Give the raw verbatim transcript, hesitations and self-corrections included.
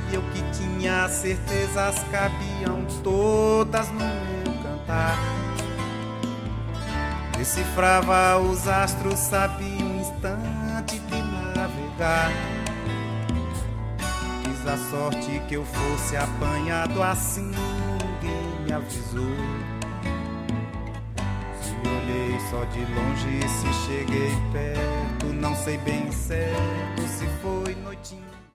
eu que tinha certezas cabiam todas no meu cantar. Decifrava os astros, sabia um instante de navegar. Quis a sorte que eu fosse apanhado assim, ninguém me avisou. Se olhei só de longe, se cheguei perto, não sei bem certo se foi noitinha.